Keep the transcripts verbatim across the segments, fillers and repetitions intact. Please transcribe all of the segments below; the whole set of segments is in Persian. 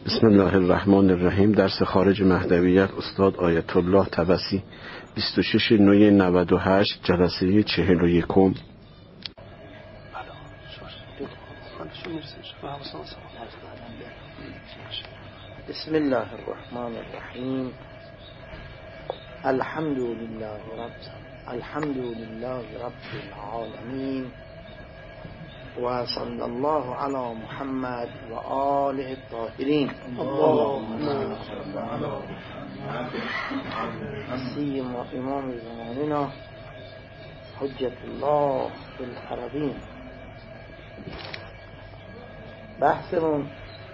بسم الله الرحمن الرحیم. درس خارج مهدویت استاد آیت الله طبسی، بیست و شش نوی نود و هشت، جلسه چهل و یکم. بسم الله الرحمن الرحیم. الحمد لله رب الحمد لله رب العالمین و صلی الله علی محمد و آله الطاهرین. اللهم صل علی سیما امام زماننا حجت الله فی الحرمین. بحثمون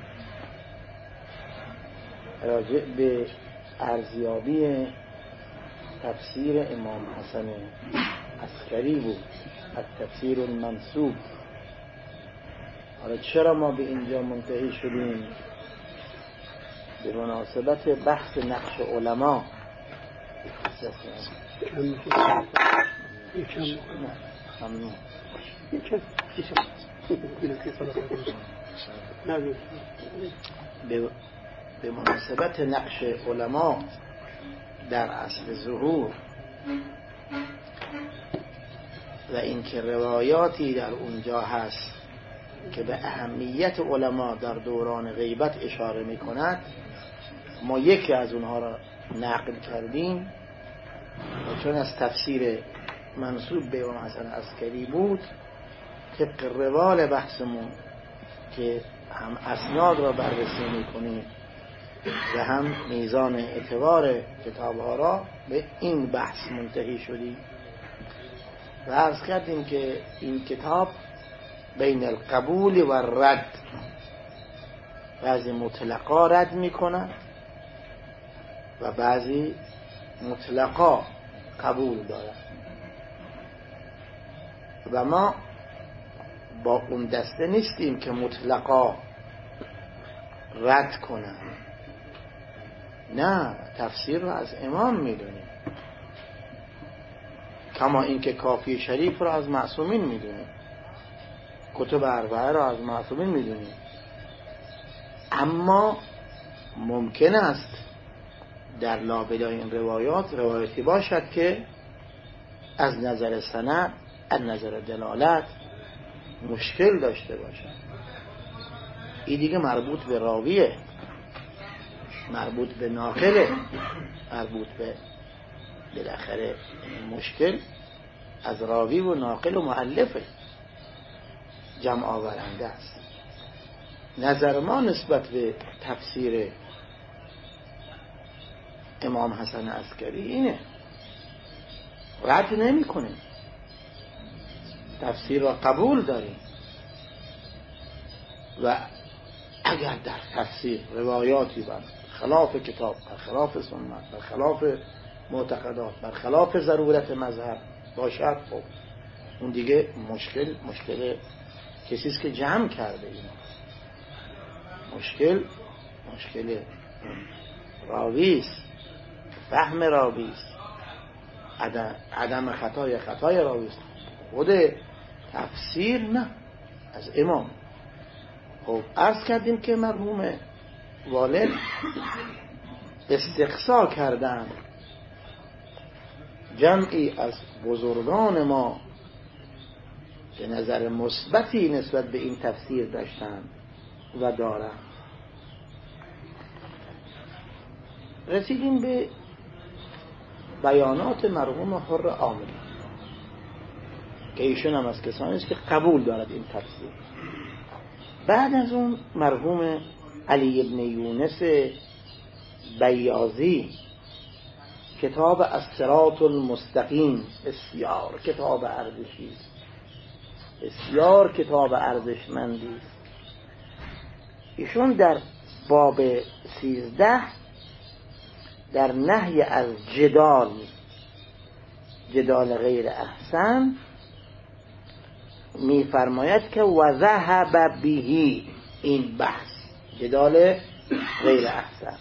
راجع به ارزیابی تفسیر امام حسن عسکری بود، التفسیر المنسوب. حالا چرا ما به اینجا منتهی شدیم؟ به مناسبت بحث نقش علما. به به مناسبت نقش علما در اصل ظهور و اینکه روایاتی در اونجا هست که به اهمیت علما در دوران غیبت اشاره می کند، ما یکی از اونها را نقل کردیم و چون از تفسیر منسوب به امام حسن عسکری بود، طبق روال بحثمون که هم اسناد را بررسی می کنیم و هم میزان اعتبار کتابها را، به این بحث منتهی شدیم و عرض کردیم که این کتاب بین القبول و رد، بعضی مطلقا رد میکنن و بعضی مطلقا قبول دارن و ما با اون دسته نیستیم که مطلقا رد کنن. نه، تفسیر رو از امام میدونیم، کما اینکه کافی شریف رو از معصومین میدونیم، کتب اربعه رو از معصومین میدونیم. اما ممکن است در لابلای این روایات روایتی باشد که از نظر سند، از نظر دلالت مشکل داشته باشد. این دیگه مربوط به راویه، مربوط به ناقله، مربوط به بالاخره مشکل از راوی و ناقل و مؤلفه، جمع آورنده است. نظر ما نسبت به تفسیر امام حسن عسکری اینه، رد نمی کنیم، تفسیر را قبول داریم و اگر در تفسیر روایاتی بر خلاف کتاب، بر خلاف سنت، بر خلاف معتقدات، بر خلاف ضرورت مذهب باشد، خب اون دیگه مشکل مشکل کسی است که جمع کرده. اینا مشکل مشکل راوی است، فهم راوی است، عدم عدم خطای خطای راوی است. خود تفسیر نه، از امام. خب عرض کردیم که مرحوم والد استقصا کردن جمعی از بزرگان ما به نظر مثبتی نسبت به این تفسیر داشتن و دارن. رسیدیم به بیانات مرحوم حر عاملی که ایشون هم از کسانی است که قبول دارد این تفسیر. بعد از اون مرحوم علی ابن یونس بیاضی کتاب الصراط المستقیم، بسیار کتاب ارزشی است، بسیار کتاب ارزشمندی است. ایشون در باب سیزده در نهی از جدال جدال غیر احسن میفرماید که و ذهب بهی، این بحث جدال غیر احسن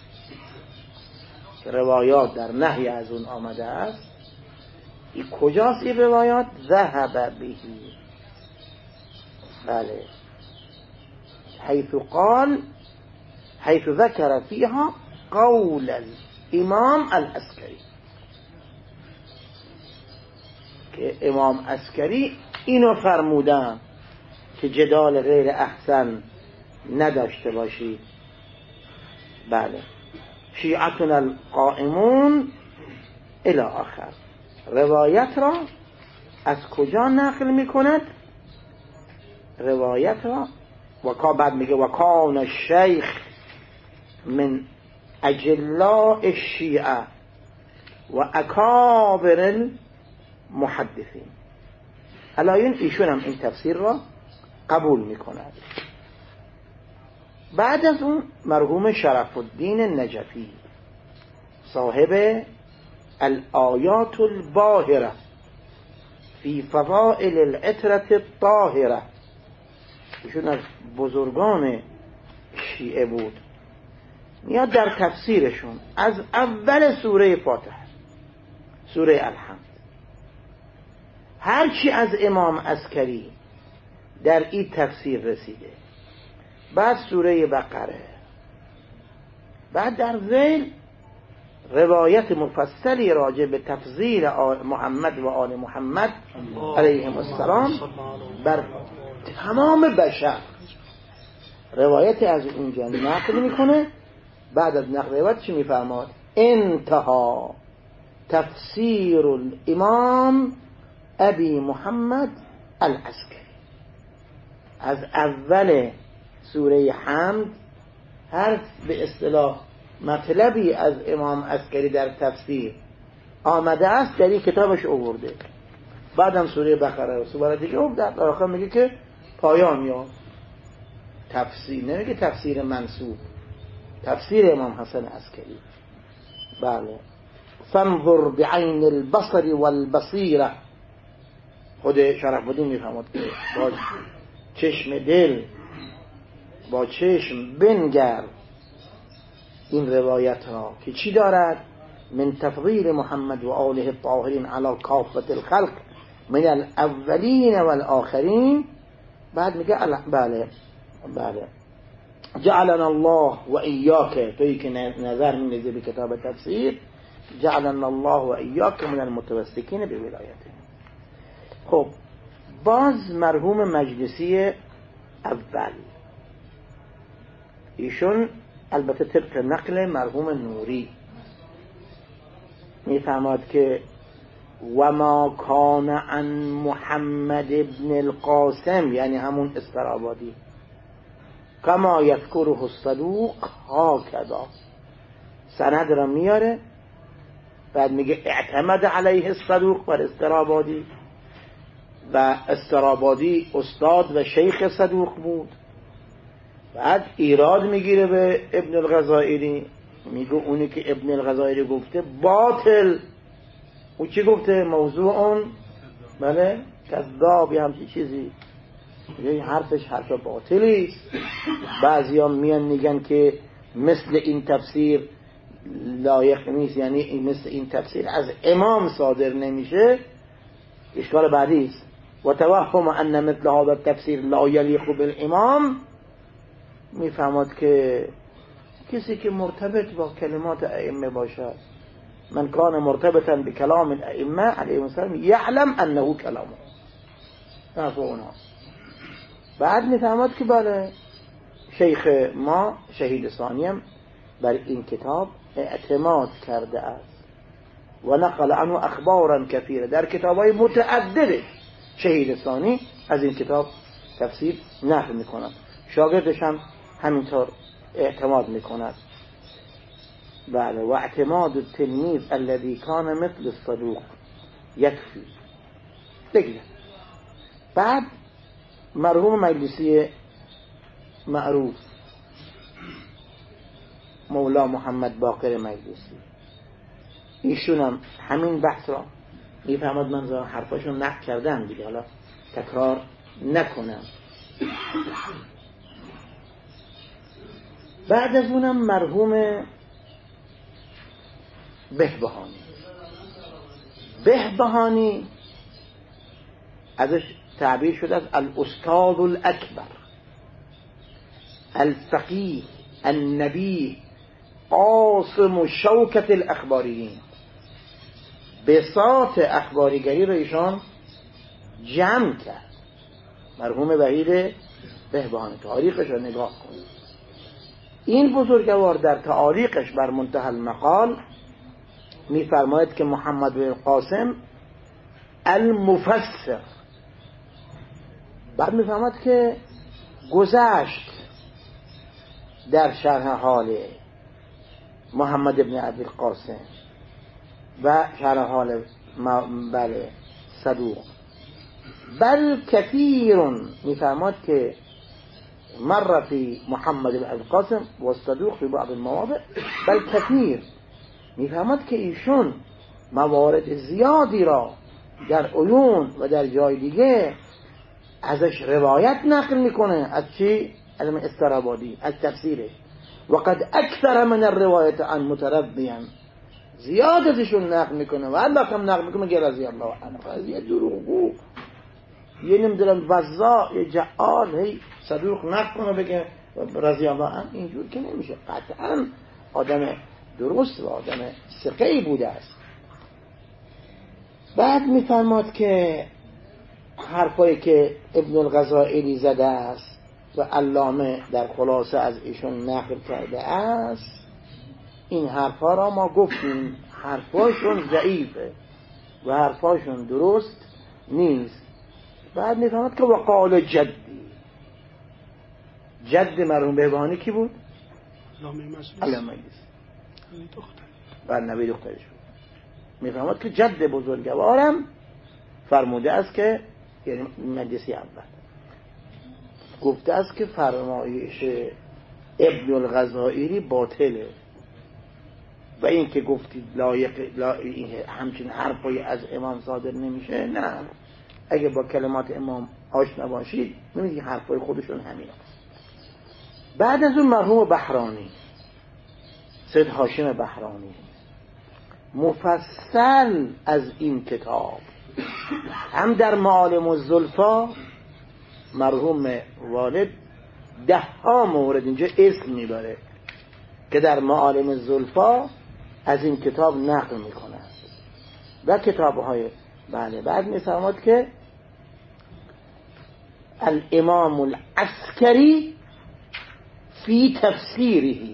روایات در نهی از اون آمده است. این کجاست این روایات؟ ذهب بهی، بله، حیث قال حيث ذكر فيها قول الامام العسکری، که امام عسکری اینو فرمودن که جدال غیر احسن نداشته باشید. بله، شیعتنا القائمون الی آخر. روایت را از کجا نقل میکند؟ روایت را و بعد میگه و کان الشیخ من اجلاء الشیعه و اکابر المحدثین. علایون ایشون هم این تفسیر را قبول میکند. بعد از اون مرحوم شرف الدین نجفی صاحب الآیات الباهره فی فضائل العطرة الطاهره، ایشون از بزرگان شیعه بود، میاد در تفسیرشون از اول سوره فاتحه، سوره الحمد، هرچی از امام عسکری در این تفسیر رسیده، بعد سوره بقره، بعد در ذیل روایت مفصلی راجع به تفضیل محمد و آل محمد علیهم السلام بر تمام بشر، روایت از اونجا نقل میکنه. بعد از نقل روایت چی میفرماد؟ انتها تفسیر الامام ابی محمد العسکری. از اول سوره حمد هر به اصطلاح مطلبی از امام عسکری در تفسیر آمده است در این کتابش آورده. بعدم سوره بقره و سوره دیگه در آخر میگه که پایان یا تفسیر، نمیگه تفسیر منسوب، تفسیر امام حسن عسکری. بله، فانظر بعین البصر والبصیره، خود شرف الدین میفهمد که با چشم دل، با چشم بنگر این روایت ها که چی دارد؟ من تفضیل محمد و آله الطاهرین علی کافة الخلق من الاولین والآخرین. بعد میگه بله بله جعلنا الله و ایاک، تویی که نظر می‌نیزی به کتاب تفسیر، جعلنا الله و ایاک من المتوسکین به ولایته. خب باز مرحوم مجلسی اول، ایشون البته طبق نقل مرحوم نوری میفرماد که و ما کان عن محمد ابن القاسم، یعنی همون استرابادی، کما یذکره الصدوق هاکذا، سند را میاره، بعد میگه اعتمد علیه الصدوق بر استرابادی، و استرابادی استاد و شیخ صدوق بود. بعد ایراد میگیره به ابن الغزائری، میگه اونی که ابن الغزائری گفته باطل. او چی گفته؟ موضوع اون بله کذاب یا همچی چیزی، یه حرفش حرف باطلی. بعضی هم میان میگن که مثل این تفسیر لایق نیست، یعنی این مثل این تفسیر از امام صادر نمیشه. اشکال بعدی است و توهم ان مثل هذا التفسیر لا یلیق بالامام. میفهمد که کسی که مرتبط با کلمات ائمه باشد، من کان مرتبطا بکلام الائمه علیهم السلام یعلم انه کلامه، نفع اونها. بعد میفهمد که بله شیخ ما شهید ثانیم بر این کتاب اعتماد کرده است و نقل عنه اخبارا کثیره، در کتابای متعدد شهید ثانی از این کتاب تفسیر نقل میکند، شاگردش هم همینطور اعتماد میکند. بله، و اعتماد التلمیذ الذي کان مثل الصدوق یکفی. بگذار بعد مرحوم مجلسی معروف مولا محمد باقر مجلسی، ایشون هم همین بحث را میفهمد. من حرفاشون نقل کردم دیگه، حالا تکرار نکنم. بعد از اونم مرحوم بهبهانی. بهبهانی ازش تعبیر شده از الاستاذ الاکبر، الفقیه النبی قاسم و شوکت الاخباریین، بساط اخباریگری رو ایشان جمع کرد. مرحوم وحید بهبهانی تاریخش رو نگاه کنید. این بزرگوار در تعالیقش بر منتهی المقال میفرماید که محمد بن قاسم المفسر، بعد میفرماید که گذشت در شرح حال محمد بن ابی القاسم و شرح حال بله صدوق، بل کثیر، میفرماید که مر فی محمد بن ابی القاسم و صدوق فی بعض المواضع بل کثیر، میفرماید که ایشون موارد زیادی را در عیون و در جای دیگه ازش روایت نقل میکنه. از چی؟ علم استرابادی، از تفسیره. وقد اکثر من الروایت عن متربیان، زیاد ازشون نقل میکنه و الله هم نقل میکنه که رضی الله عنه. یه دروغگو، یه نمیدونم وزا، یه جعال، هی صدوق نقل کنه بگه رضی الله عنه. اینجور که نمیشه. قطعا آدم درست و آدم ثقه‌ای بوده است. بعد میفرماد که حرفایی که ابن الغزائلی زده است و علامه در خلاصه از ایشون نقل کرده است، این حرفا را ما گفتیم حرفاشون ضعیفه و حرفاشون درست نیست. بعد میفرماد که وقال جدی، جد مرحوم بهبهانی کی بود؟ علامه مجلسی و نبی دخترش بود. میفرماد که جد بزرگوارم فرموده است که، یعنی مجلسی اول گفته است که فرمایش ابن الغزائری باطله و این که گفتید لایق لا همچین حرفی از امام صادر نمیشه، نه، اگه با کلمات امام آشنا باشید میبینید حرفای خودشون همین است. بعد از اون مرحوم بحرانی، سید هاشم بحرانی، مفصل از این کتاب هم در معالم الزلفا، مرحوم والد ده ها مورد اینجا اسم میبره که در معالم الزلفا از این کتاب نقل میکنه و کتاب های بله. بعد میفرماد که الامام العسکری فی تفسیره،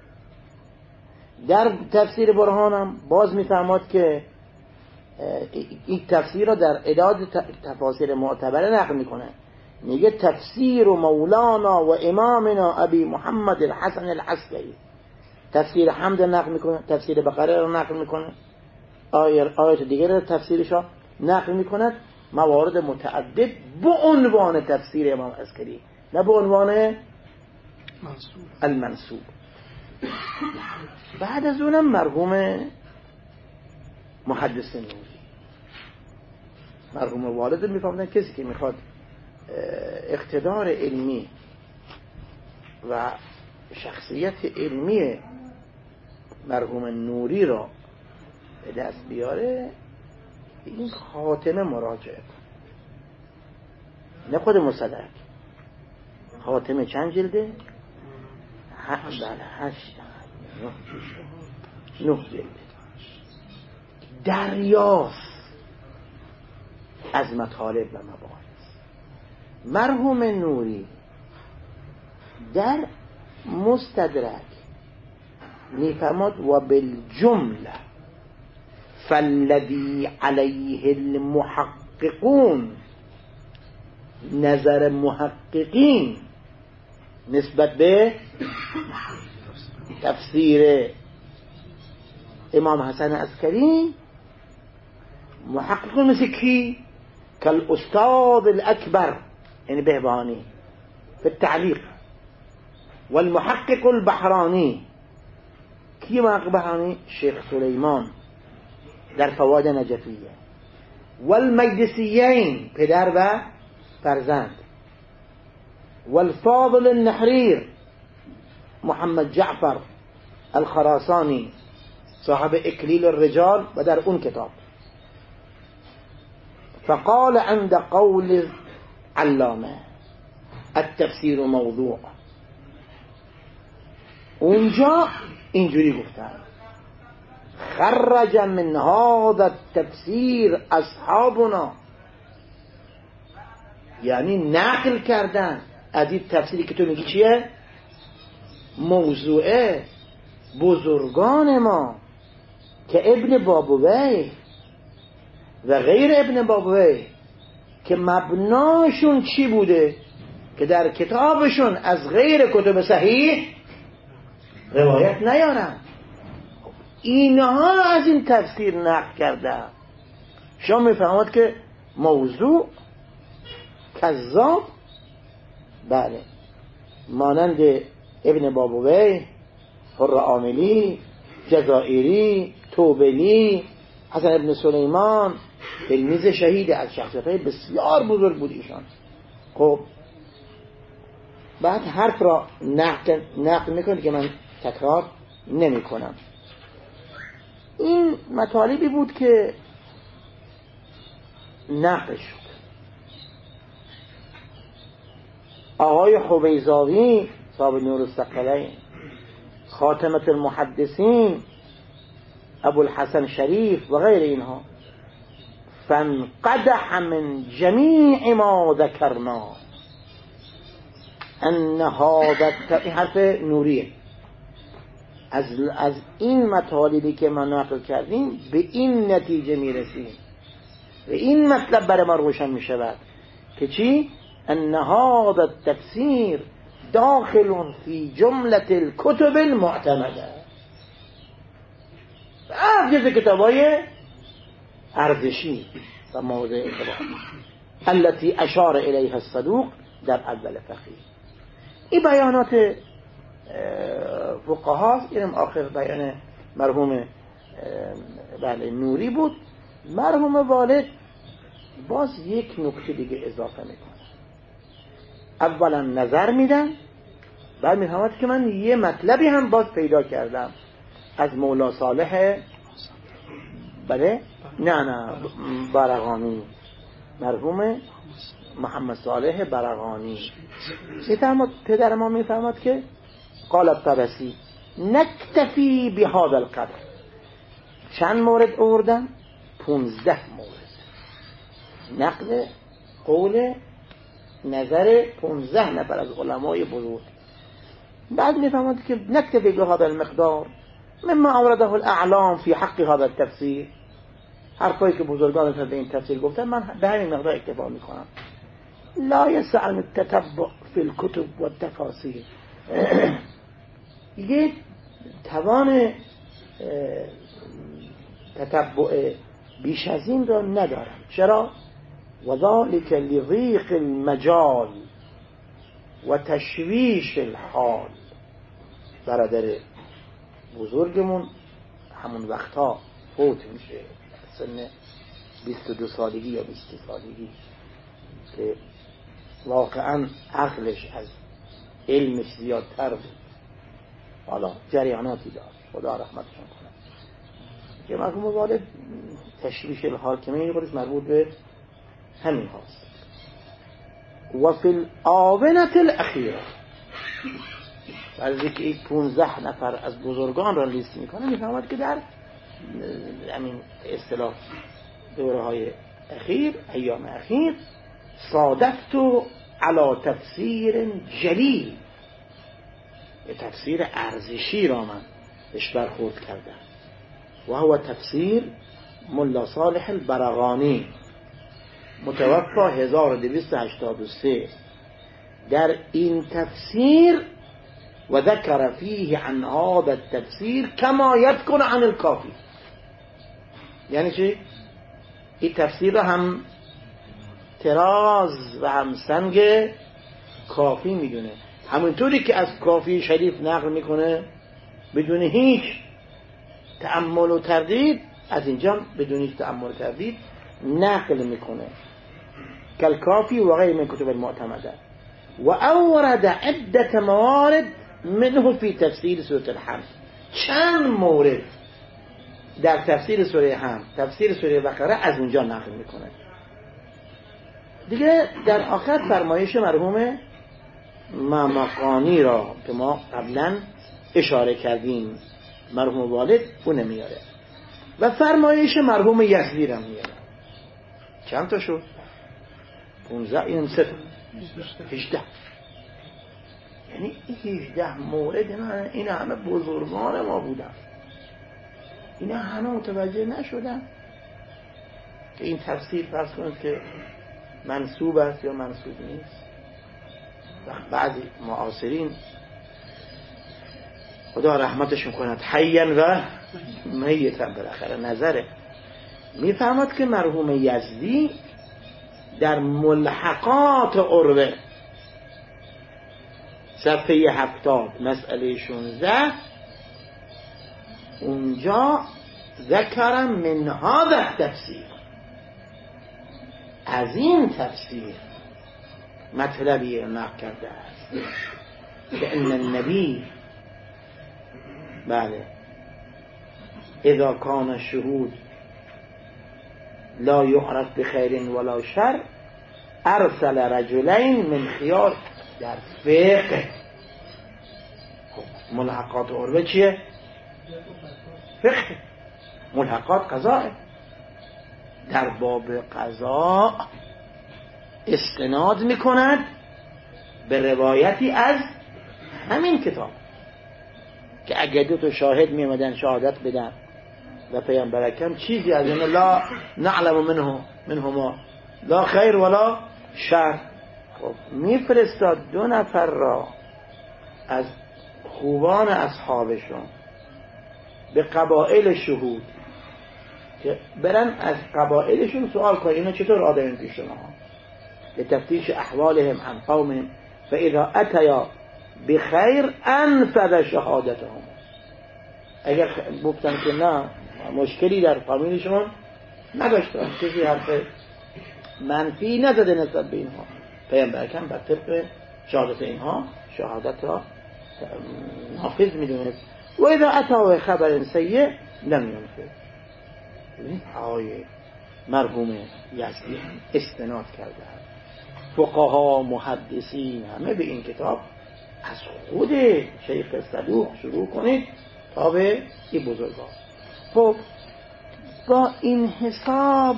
در تفسیر برهانم باز میفرماد که این تفسیر را در اعداد تفاسیر معتبره نقل میکنه. میگه تفسیر مولانا و امامنا ابی محمد الحسن العسکری، تفسیر حمد نقل میکنه، تفسیر بقره رو نقل میکنه، آیات دیگر رو تفسیرش رو نقل میکند، موارد متعدد به عنوان تفسیر امام عسکری، نه به عنوان المنسوب. بعد از اونم مرحوم محدث نوری، مرحوم والد میفهمدن کسی که میخواد اقتدار علمی و شخصیت علمی مرحوم نوری را به دست بیاره، این خاتمه مراجعه، نه خود مصدق. خاتمه چند جلده؟ هشت هشت نه جلده. دریاست از مطالب و مباحث. مرحوم نوری در مستدرک میفرماد و بالجمله فالذی علیه المحققون، نظر محققین نسبت به تفسیر امام حسن عسکری، محققون مثل کی؟ کل استاد الاکبر یعنی بهبهانی في التعلیق، والمحقق البحرانی. کی محقق بحرانی؟ شیخ سلیمان در فوائد نجفیه. والمجلسیین پدر و فرزند. والفاضل النحریر محمد جعفر الخراسانی صاحب اکلیل الرجال و در اون کتاب. فقال عند قول علامه التفسير موضوع، اونجا اینجوری گفتن خرج من هذا التفسیر اصحابنا، یعنی نقل کردن از این تفسیری که تو میگی چیه؟ موضوعه بزرگان ما که ابن بابویه و غیر ابن بابویه که مبناشون چی بوده؟ که در کتابشون از غیر کتب صحیح روایت نیارن، اینها از این تفسیر نقل کرده. شما میفهمید که موضوع کذاب، بله، مانند ابن بابویه، حر عاملی، جزائری، توبلی، حسن ابن سلیمان، تلمیذ شهید از شخصیت‌های بسیار بزرگ بود ایشان. خب بعد حرف را نقل نقل میکنه که من تکرار نمی کنم. این مطالبی بود که نقل شد. آقای حویزاوی صاحب نور الثقلین، خاتمة المحدثین، ابوالحسن شریف و غیر اینها، فانقدح من جمیع ما ذکرنا ان هذا، این حرف نوریه، از از این مطالبی که ما نقل کردیم به این نتیجه میرسیم و این مطلب برای ما روشن میشود که چی؟ ان هذا التفسیر داخل فی جملة الكتب المعتمده، افجز کتابای ارزشی و مورد اعتبار التي اشار الیها الصدوق در اول فقیه. این بیانات فقهاست. اینم آخر بیان مرحوم بله نوری بود. مرحوم والد باز یک نکته دیگه اضافه میکنه. اولا نظر میدن، بعد میفهمد که من یه مطلبی هم باز پیدا کردم از مولا صالح، بله نه نه برقانی، مرحوم محمد صالح برقانی. میفهمد پدر ما میفهمد که قال الطبسی نکتفی بهذا القدر. چند مورد آوردن؟ پونزده مورد نقل قول نظر پونزده نفر از علمای بزرگ. بعد میفهمد که نکتفی بهذا المقدار مما اورده الاعلام فی حق هذا التفسیر. حرفایی که بزرگان به این تفسیر گفتن من به همین مقدار اکتفا میکنم. لا يسعني التتبع في الكتب والتفاسیر. یک توان تتبع بیش از این را ندارم. چرا؟ وذلك لضيق المجال و تشویش الحال. برادر بزرگمون همون وقتها فوت میشه، سن بیست و دو سالگی یا بیست سالگی، که واقعا عقلش از علمش زیادتر بود. حالا جریاناتی داشت، خدا رحمتشون کنه. که مرحوم والد تشویش الحاکمه این خودش مربوط به همین هاست. و فی الآونة الاخیره، از اینکه یک پونزده نفر از بزرگان را لیست میکنه میفهمد که در همین اصطلاح دوره های اخیر، ایام اخیر، صادفت علی تفسیر جلیل، تفسیر ارزشی را من بهش برخورد کردم و هو تفسیر ملا صالح البرقانی متوفی هزار و دویست و هشتاد و سه. در این تفسیر و ذکر فیه عن هذا التفسیر کما یذکر عن الکافی. یعنی چی؟ این تفسیر را هم تراز و هم سنگ کافی میدونه، همونطوری که از کافی شریف نقل میکنه بدون هیچ تأمل و تردید، از اینجا بدون هیچ تأمل و تردید نقل میکنه کالکافی و غیر من کتب المعتمده. و اورد عدة موارد منه فی تفسیر سوره الحمد. چند مورد در تفسیر سوره حمد، تفسیر سوره بقره از اونجا نقل میکنه. دیگه در آخر فرمایش مرحوم مامقانی را که ما قبلا اشاره کردیم مرحوم والد اون میاره و فرمایش مرحوم یزدی رو میاره. چند تا شد؟ پونزده این سه هجده. یعنی هجده مورد این همه بزرگان ما بودن، اینا همه متوجه نشدن که این تفسیر فرض کنید که منسوب است یا منسوب نیست. و بعضی معاصرین خدا رحمتشون کند حیاً و میتاً بالاخره نظره میفهمد که مرحوم یزدی در ملحقات عروه صفحه هفتاد مسئله شانزده اونجا ذکرم من هذا تفسیر، از این تفسیر مطلبی نقل کرده است که ان النبی بله اذا کان الشهود لا یعرف بخیر ولا شر ارسل رجلین من خیار در فقه. ملحقات عروه چیه؟ فقه. ملحقات قضاء، در باب قضاء استناد میکند به روایتی از همین کتاب که اگه دو تا شاهد میمدن شهادت بدن و پیامبر اکرم چیزی از این لا نعلم منه منهما لا خیر ولا شر، خب میفرستاد دو نفر را از خوبان اصحابشون به قبائل شهود که برن از قبائلشون سوال کنن اینا چطور آدمین پیش شما، به تفتیش احوالهم عن قومهم فاذا اتیا بخیر انفذ شهادتهم. اگر گفتن که نه مشکلی در قومشون نداشتن، کسی حرف منفی نزده نسبت به اینها، پیامبر اکرم بر طبق شهادت اینها شهادت را نافذ میدونست. و اذا اتوا خبر سیء لم ينفذ. این آیه مرحوم یزدی استناد کرده است. فقها محدثین همه به این کتاب از خود شیخ صدوق شروع کنید تا به این بزرگان. خب با این حساب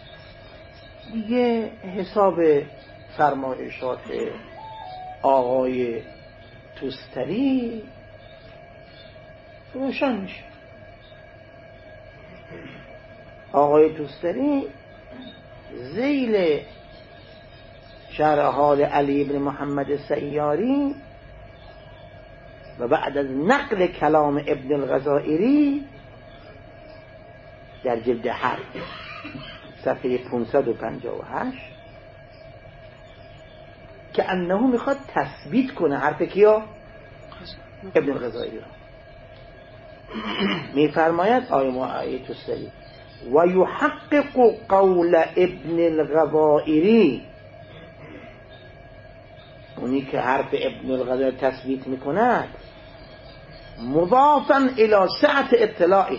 دیگه حساب فرمایشات آقای توستری روشن میشه. آقای توستری ذیل شرح حال علی بن محمد سیاری و بعد از نقل کلام ابن الغزائری در جلد هفت صفحه پانصد و پنجاه و هشت که انه میخواد تثبیت کنه حرف کیا؟ ابن الغزائری را. میفرماید آیه توستری و یحقق قول ابن الغزائری، اونی که حرف ابن الغزائری تثبیت میکند مضافا الى سعت اطلاعه.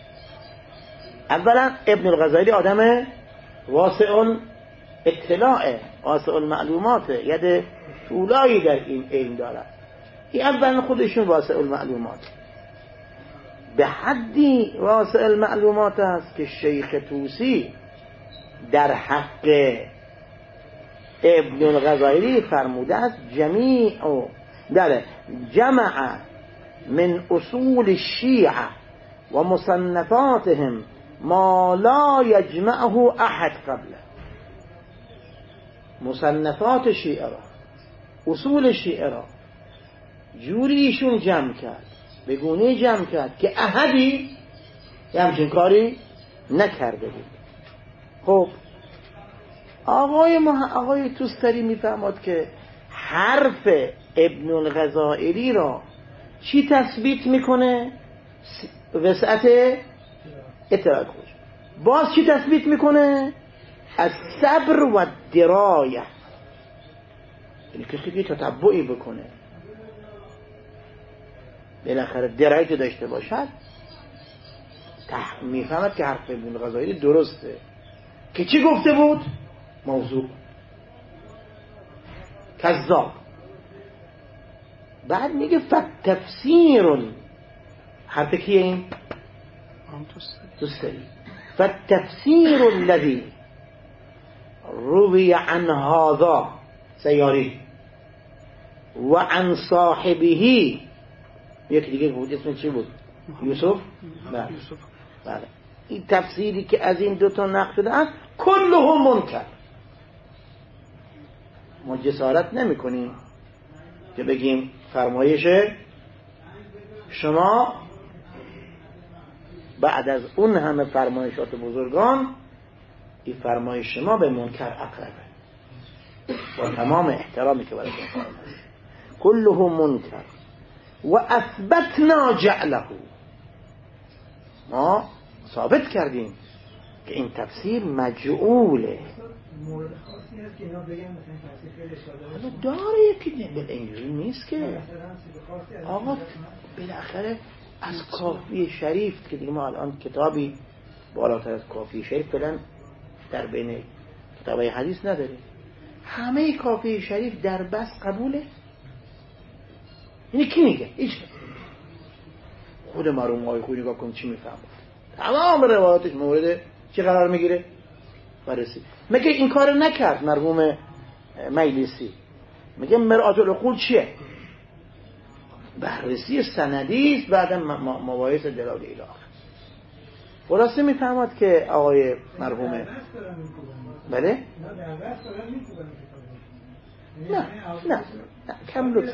اولا ابن الغزائری آدم واسع اطلاع، واسع المعلومات، ید طولایی در این علم دارد. این اولا خودشون واسع المعلومات، به حدی واسع المعلومات است که شیخ توسی در حق ابن الغزائری فرموده است جمیع در جمع من اصول الشیعه و مصنفاتهم ما لا یجمعه احد قبله. مصنفات شیعه را، اصول شیعه را جوریشون جمع کرد، به گونه جمع کرد که احدی همچین کاری نکرده بود. خب آقای مح... آقای توستری میفهمد که حرف ابن الغزائری را چی تثبیت میکنه؟ وسعت اطلاع خود. باز چی تثبیت میکنه؟ از صبر و درایه، یعنی کسی که تتبعی بکنه بالاخره درایت داشته باشد میفهمد که حرف ابن الغزائری درسته. که چی گفته بود؟ موضوع، کذاب، بعد میگه فتفسیر، حرف کیه این؟ دوستری. فتفسیر الذی روی عن هذا سیاری و عن صاحبه، یک دیگه بود اسم چی بود؟ یوسف. بله بله. این تفسیری که از این دوتا نقل شده است کله منکر. ما جسارت نمی کنیم که بگیم فرمایش شما بعد از اون همه فرمایشات بزرگان این فرمایش شما به منکر اقربه، با تمام احترامی که برای این کله منکر. و اثبتنا جعله، ما ثابت کردیم که این تفسیر مجعوله. مورد خاصی هست که اینا بگن مثلا تفسیر خیلی اشاره داره، یکی به اینجوری نیست که آقا بالاخره از کافی شریف که دیگه ما الان کتابی بالاتر از کافی شریف فعلا در بین کتابای حدیث نداریم. همه کافی شریف در بس قبوله. یعنی کی میگه؟ هیچ. خود مرحوم آقای خویی نگاه کن چی میفهمه، تمام روایاتش مورد چی قرار میگیره؟ بررسی. میگه این کار نکرد مرحوم مجلسی، میگه مرآت العقول چیه؟ بررسی سندی است بعد مباحث دلاله الی آخر. خلاصه میفهمد که آقای مرحوم بله نه نه نه کم لطف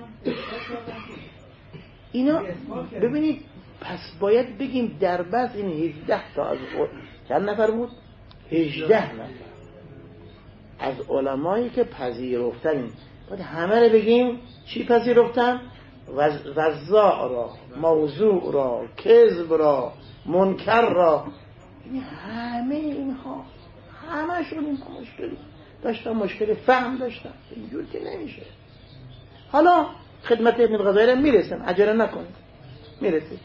اینا ببینید. پس باید بگیم در بس این هجده تا از چند نفر بود؟ هجده نفر از علمایی که پذیرفتن، باید همه رو بگیم چی پذیرفتن؟ وضاع را، موضوع را، کذب را، منکر را. یعنی همه اینها همه شون این مشکلی داشتن، مشکل فهم داشتن. اینجور که نمیشه. حالا خدمت ابن الغزالی میرسن، عجله نکنید، میرسید.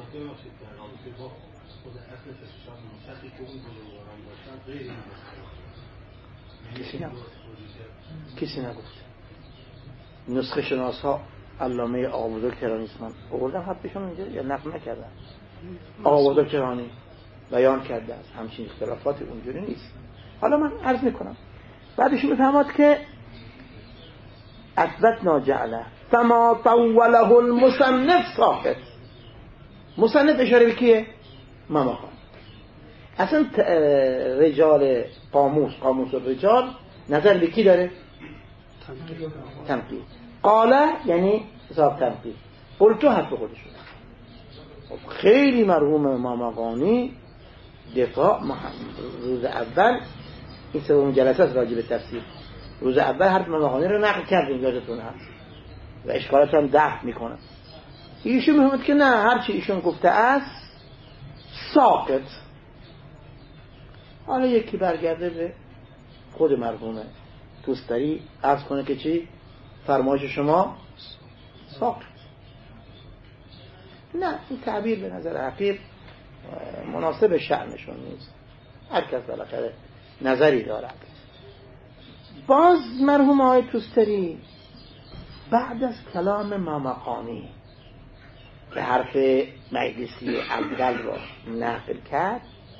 کسی نگفت کسی نگفت نسخه شناس ها علامه آقا بزرگ کرانی اسمان آوردن حدشون اینجا یا نقل نکردن. آقا بزرگ کرانی بیان کرده است همچین اختلافات اونجوری نیست. حالا من عرض میکنم بعدش میفهمد که اثبتنا جعله فما طوله المصنف ساقط. مصنف اشاره به کیه؟ ماماخان. اصلا رجال قاموس قاموس الرجال نظر به کی داره؟ تنقیح. قاله یعنی حساب تنقیح. قلتو حرف خودشون. خیلی مرحوم ماماقانی دفاع روز اول این سوم جلسه است راجع به تفسیر. روز اول حرف ماماقانی رو نقل کردیم یادتون هست و اشکالات هم دفع میکنه. ایشون میگه که نه هرچی ایشون گفته است ساقط. حالا یکی برگرده به خود مرحوم توستری عرض کنه که چی؟ فرمایش شما ساقط. نه این تعبیر به نظر حقیق مناسب شأنشون نیست. هر کس بالاخره نظری دارد. باز مرحوم آقای توستری بعد از کلام ماماقانی که حرف مجلسی اول را نقل کرد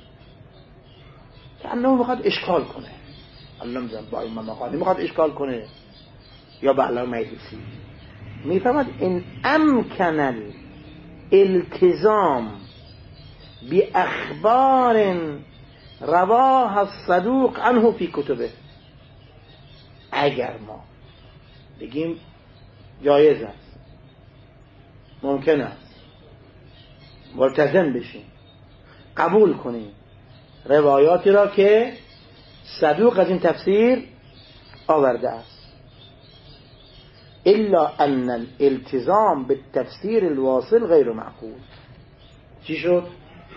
که انه میخواد اشکال کنه. الله میزن با این ماماقانی میخواد اشکال کنه یا با علامه مجلسی. میفهمد این امکن التزام بی اخبار رواه الصدوق عنه فی کتبه. اگر ما بگیم جایز است ممکن است ملتزم بشیم قبول کنیم روایاتی را که صدوق از این تفسیر آورده است، الا ان الالتزام بالتفسیر الواصل غیر معقول. چی شد؟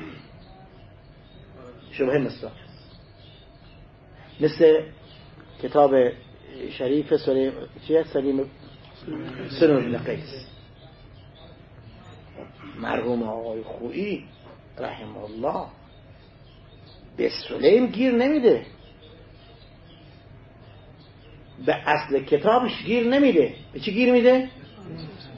شبه مصداق مثل کتاب شریف سلیم چیه سلیم سلم بن قیس مرحوم آقای خویی رحمه الله به سلیم گیر نمیده، به اصل کتابش گیر نمیده. به چی گیر میده؟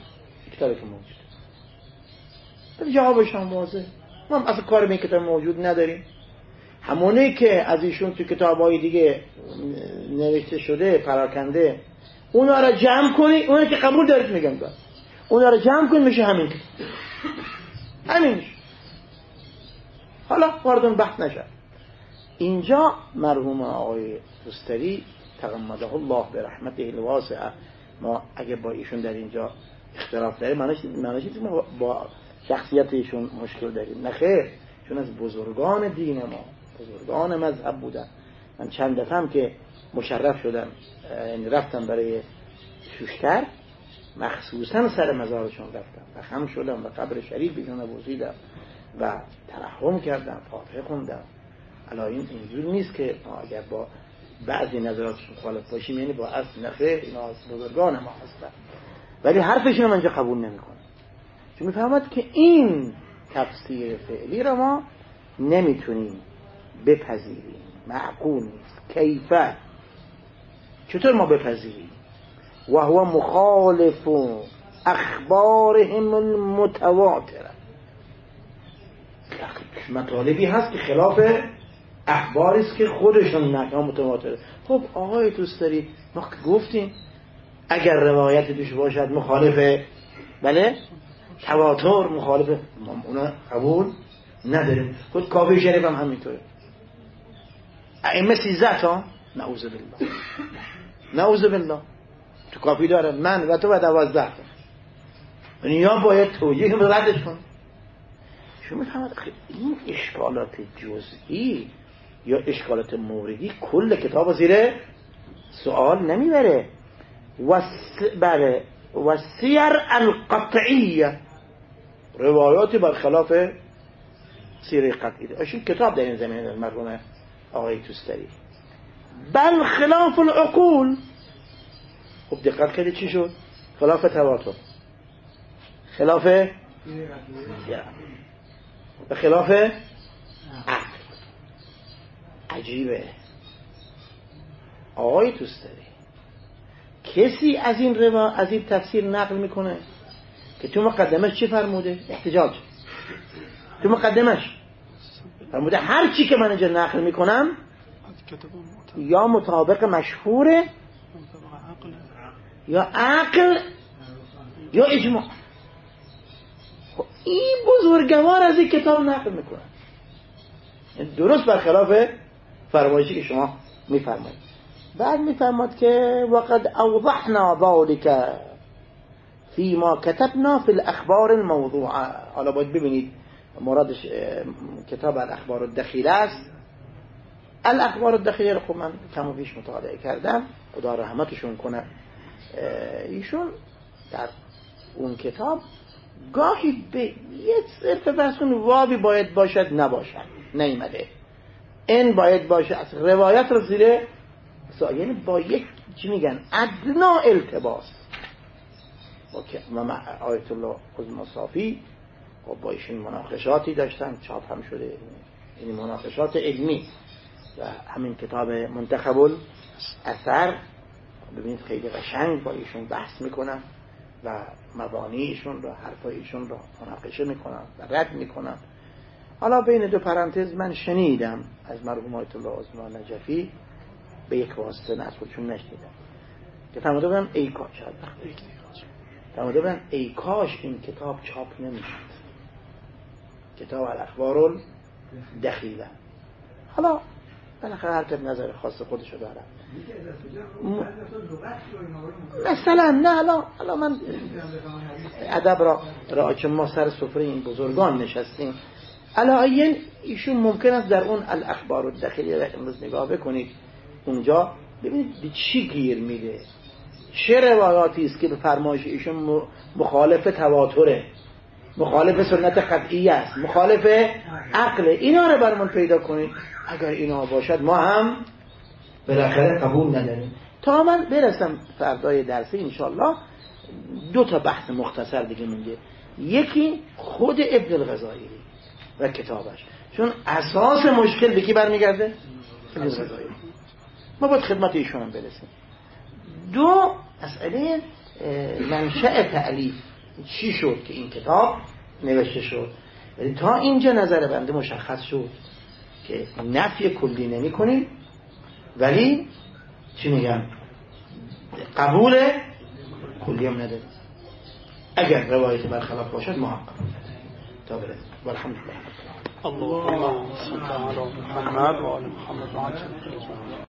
مشترک موجود. ولی جوابش هم واضحه. ما هم اصلا کار به این کتاب موجود نداریم. همونی که از ایشون تو کتاب‌های دیگه نوشته شده پراکنده اونا را جمع کنی، اونا که قبول دارید میگم دار اونا را جمع کنی میشه همین همینش. حالا واردون بحث نشد. اینجا مرحوم آقای توستری تغمده الله به رحمته الواسعه، ما اگه با ایشون در اینجا اختلاف داریم معنیش معنیش ما با شخصیت ایشون مشکل داریم، نه خیر، چون از بزرگان دین ما، بزرگان مذهب بودن. من چند دفعه هم که مشرف شدم، یعنی رفتم برای شوشتر، مخصوصا سر مزارشون رفتم و خم شدم و قبر شریف ایشون بوسیدم و ترحم کردم، فاتحه خوندم. الا این اینجور نیست که ما اگر با بعضی نظراتشون مخالف باشیم یعنی با اصل نخیر، اینا از بزرگان ما هستن، ولی حرفشون من اینجا قبول نمیکنم، چون میفهمد که این تفسیر فعلی را ما نمیتونیم بپذیریم، معقول نیست. کیفه، چطور ما بپذیریم؟ و هو مخالف اخبارهم المتواتره، مطالبی هست که خلاف اخباری است که خودشون نقل متواتره. خب آقای توستری ما گفتیم اگر روایت توش باشد مخالف بله تواتر، مخالف اونا قبول نداریم. خود کافی شریف هم همینطوره. ائمه سیزده تا، نعوذ بالله نعوذ بالله تو کافی داره، من و تو و دوازده تا. یا باید توجیه ردش کن. شما میفهمید این اشکالات جزئی یا اشکالات موردی کل کتاب زیر سوال نمیبره. و بله و سیر القطعیه، روایات برخلاف سیر قطعی داشت کتاب در این زمینه مرحوم آقای توستری. بل خلاف العقول. خب دقت کردید چی شد؟ خلاف تواتر، خلاف و خلاف عقل. عجیبه آقای توستری کسی از این روا از این تفسیر نقل میکنه که تو مقدمش چی فرموده؟ احتجاج. تو مقدمش فرموده هر چی که من اینجا نقل میکنم یا مطابق مشهوره یا عقل یا اجماع. این بزرگوار از این کتاب نقل میکنه، درست برخلاف فرمایشی که شما میفرمایید. بعد میفرماد که وقد اوضحنا ذلك فيما كتبنا في الاخبار الموضوعه. حالا باید ببینید مرادش کتاب الاخبار الدخیله است. الاخبار الدخیله رو خب من کم و بیش مطالعه کردم، خدا رحمتشون کنه. ایشون در اون کتاب گاهی به یه صرف فرسون وابی باید باشد نباشد نیمده، این باید باشه از روایت رو زیر یعنی با یک چی میگن ادنا التباس. و آیت الله عظمی صافی و با ایشون مناقشاتی داشتن، چاپ هم شده، یعنی مناقشات علمی. و همین کتاب منتخب الاثر ببینید خیلی قشنگ با ایشون بحث میکنن و مبانیشون رو، حرفایشون رو مناقشه میکنن و رد میکنن. حالا بین دو پرانتز من شنیدم از مرحوم آیت الله عظمی نجفی به یک واسطه، نه خودشون نشنیدم، که فرموده بودن ای کاش فرموده بودن ای کاش این کتاب چاپ نمیشد، کتاب الاخبار الدخیله. حالا بالاخره هر کس نظر خاص خودشو داره. م... مثلا نه حالا حالا من ادب را را چون ما سر سفره این بزرگان نشستیم، علایین ایشون ممکن است در اون الاخبار الدخیله امروز نگاه بکنید، اونجا ببینید چی گیر میده، چه روایاتی است که به فرمایش ایشون مخالف تواتره، مخالف سنت قطعیه است، مخالف عقل. اینا رو برامون پیدا کنید. اگر اینا باشد ما هم بالاخره قبول نداریم. تا من برسم فردای درسی انشالله دو تا بحث مختصر دیگه مونده. یکی خود ابن الغزالی و کتابش، چون اساس مشکل به کی برمیگرده؟ ابن الغزالی. ما باید خدمت ایشون هم برسیم. دو مسئله منشأ تألیف چی شد که این کتاب نوشته شد. یعنی تا اینجا نظر بنده مشخص شد که نفی کلی نمی کنیم، ولی چی میگم قبول کلی هم نداریم. اگر روایت برخلاف باشد محقق تا برد. والحمدلله. اللهم صل على محمد و آل محمد.